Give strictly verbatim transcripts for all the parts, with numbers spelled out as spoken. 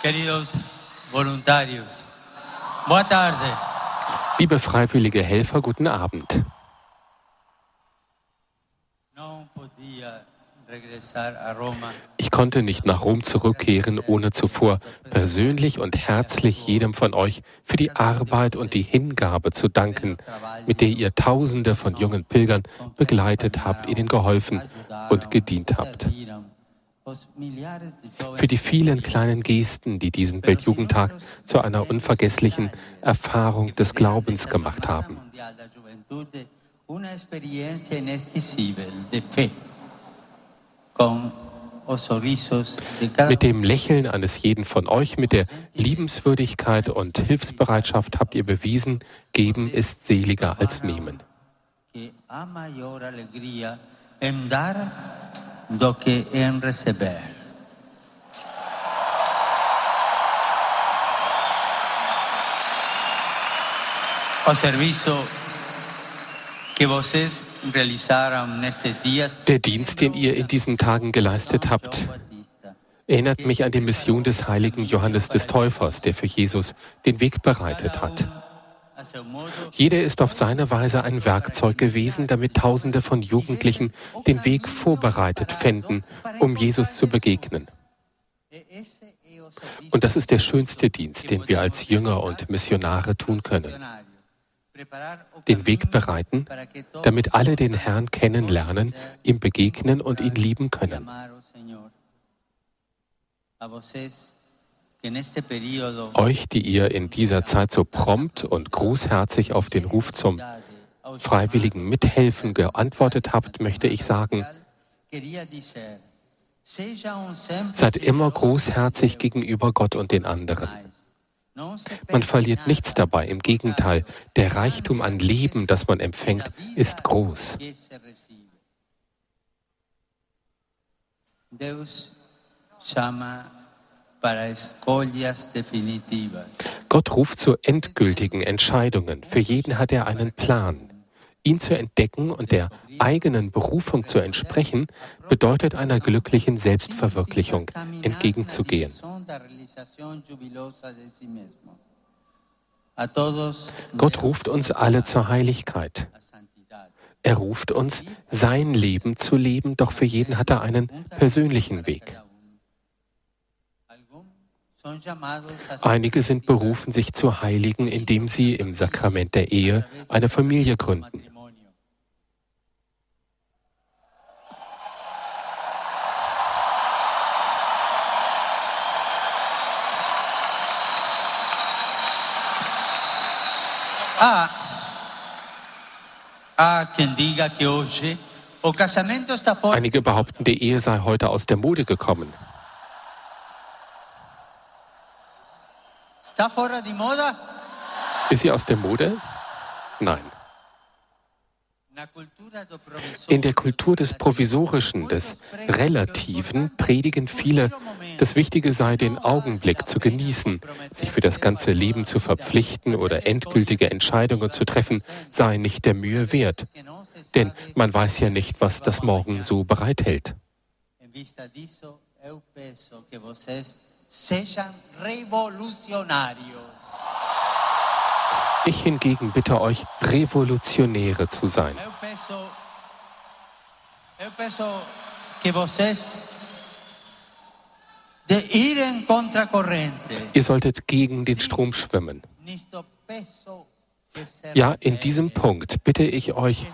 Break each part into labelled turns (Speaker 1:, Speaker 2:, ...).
Speaker 1: Queridos voluntarios, boa tarde.
Speaker 2: Liebe freiwillige Helfer, guten Abend. Ich konnte nicht nach Rom zurückkehren, ohne zuvor persönlich und herzlich jedem von euch für die Arbeit und die Hingabe zu danken, mit der ihr Tausende von jungen Pilgern begleitet habt, ihnen geholfen und gedient habt. Für die vielen kleinen Gesten, die diesen Weltjugendtag zu einer unvergesslichen Erfahrung des Glaubens gemacht haben. Mit dem Lächeln eines jeden von euch, mit der Liebenswürdigkeit und Hilfsbereitschaft habt ihr bewiesen, geben ist seliger als nehmen.
Speaker 1: do que en receber. O serviço que vocês realizaram nestes dias.
Speaker 2: Der Dienst, den ihr in diesen Tagen geleistet habt, erinnert mich an die Mission des heiligen Johannes des Täufers, der für Jesus den Weg bereitet hat. Jeder ist auf seine Weise ein Werkzeug gewesen, damit Tausende von Jugendlichen den Weg vorbereitet fänden, um Jesus zu begegnen. Und das ist der schönste Dienst, den wir als Jünger und Missionare tun können. Den Weg bereiten, damit alle den Herrn kennenlernen, ihm begegnen und ihn lieben können. Euch, die ihr in dieser Zeit so prompt und großherzig auf den Ruf zum freiwilligen Mithelfen geantwortet habt, möchte ich sagen, seid immer großherzig gegenüber Gott und den anderen. Man verliert nichts dabei, im Gegenteil, der Reichtum an Leben, das man empfängt, ist groß. Gott ruft zu endgültigen Entscheidungen. Für jeden hat er einen Plan. Ihn zu entdecken und der eigenen Berufung zu entsprechen, bedeutet einer glücklichen Selbstverwirklichung entgegenzugehen. Gott ruft uns alle zur Heiligkeit. Er ruft uns, sein Leben zu leben, doch für jeden hat er einen persönlichen Weg. Einige sind berufen, sich zu heiligen, indem sie im Sakrament der Ehe eine Familie gründen.
Speaker 1: Ah, ah, quien diga que hoje o casamento está fora.
Speaker 2: Einige behaupten, die Ehe sei heute aus der Mode gekommen.
Speaker 1: Está fora de moda?
Speaker 2: Ist sie aus der Mode? Nein. In der Kultur des Provisorischen, des Relativen, predigen viele, das Wichtige sei, den Augenblick zu genießen, sich für das ganze Leben zu verpflichten oder endgültige Entscheidungen zu treffen, sei nicht der Mühe wert. Denn man weiß ja nicht, was das Morgen so bereithält. Ich hingegen bitte euch, Revolutionäre zu sein. Ihr solltet gegen den Strom schwimmen. Ja, in diesem Punkt bitte ich euch,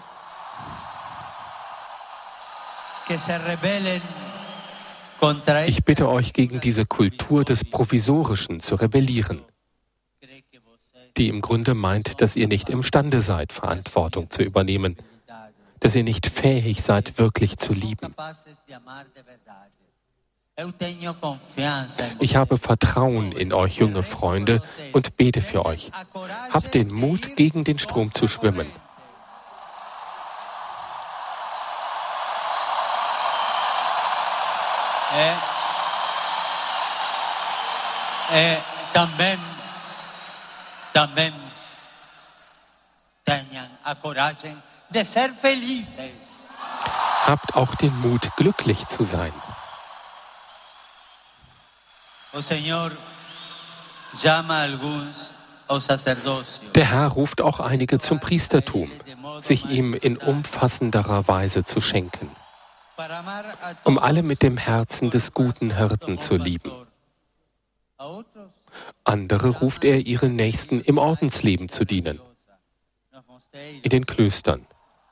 Speaker 2: ich bitte euch, gegen diese Kultur des Provisorischen zu rebellieren, die im Grunde meint, dass ihr nicht imstande seid, Verantwortung zu übernehmen, dass ihr nicht fähig seid, wirklich zu lieben. Ich habe Vertrauen in euch, junge Freunde, und bete für euch. Habt den Mut, gegen den Strom zu schwimmen.
Speaker 1: Eh, eh, también, también tengan a coragem de ser felices.
Speaker 2: Habt auch den Mut, glücklich zu sein.
Speaker 1: O Señor
Speaker 2: Der Herr ruft auch einige zum Priestertum, sich ihm in umfassenderer Weise zu schenken, um alle mit dem Herzen des guten Hirten zu lieben. Andere ruft er, ihren Nächsten im Ordensleben zu dienen, in den Klöstern,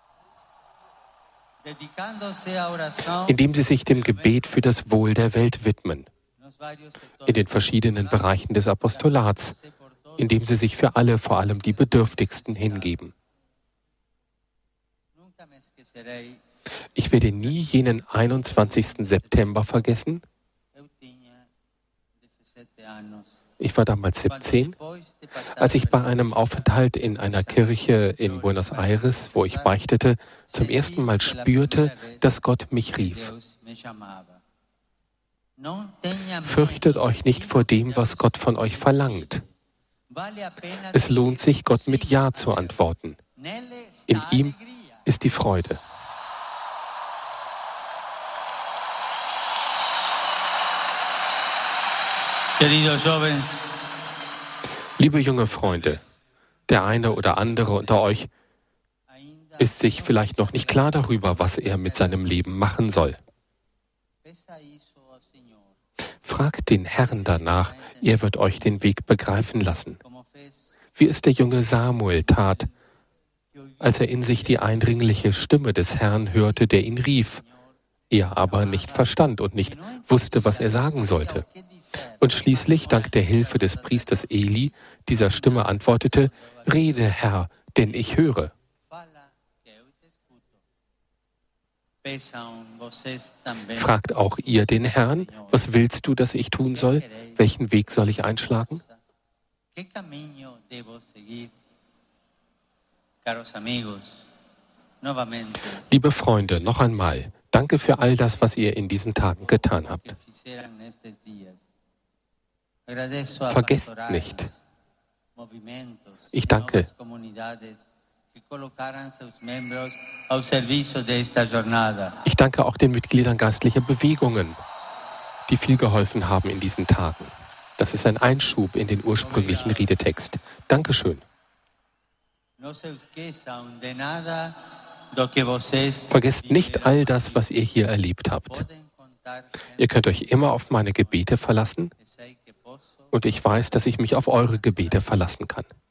Speaker 2: indem sie sich dem Gebet für das Wohl der Welt widmen, in den verschiedenen Bereichen des Apostolats, indem sie sich für alle, vor allem die Bedürftigsten, hingeben. Ich werde nie jenen einundzwanzigsten September vergessen. Ich war damals siebzehn, als ich bei einem Aufenthalt in einer Kirche in Buenos Aires, wo ich beichtete, zum ersten Mal spürte, dass Gott mich rief. Fürchtet euch nicht vor dem, was Gott von euch verlangt. Es lohnt sich, Gott mit Ja zu antworten. In ihm ist die Freude. Liebe junge Freunde, der eine oder andere unter euch ist sich vielleicht noch nicht klar darüber, was er mit seinem Leben machen soll. Fragt den Herrn danach, er wird euch den Weg begreifen lassen. Wie es der junge Samuel tat, als er in sich die eindringliche Stimme des Herrn hörte, der ihn rief, er aber nicht verstand und nicht wusste, was er sagen sollte. Und schließlich, dank der Hilfe des Priesters Eli, dieser Stimme antwortete, »Rede, Herr, denn ich höre.« Fragt auch ihr den Herrn, was willst du, dass ich tun soll? Welchen Weg soll ich einschlagen? Liebe Freunde, noch einmal, danke für all das, was ihr in diesen Tagen getan habt. Vergesst nicht. Ich danke. Ich danke auch den Mitgliedern geistlicher Bewegungen, die viel geholfen haben in diesen Tagen. Das ist ein Einschub in den ursprünglichen Redetext. Dankeschön. Vergesst nicht all das, was ihr hier erlebt habt. Ihr könnt euch immer auf meine Gebete verlassen und ich weiß, dass ich mich auf eure Gebete verlassen kann.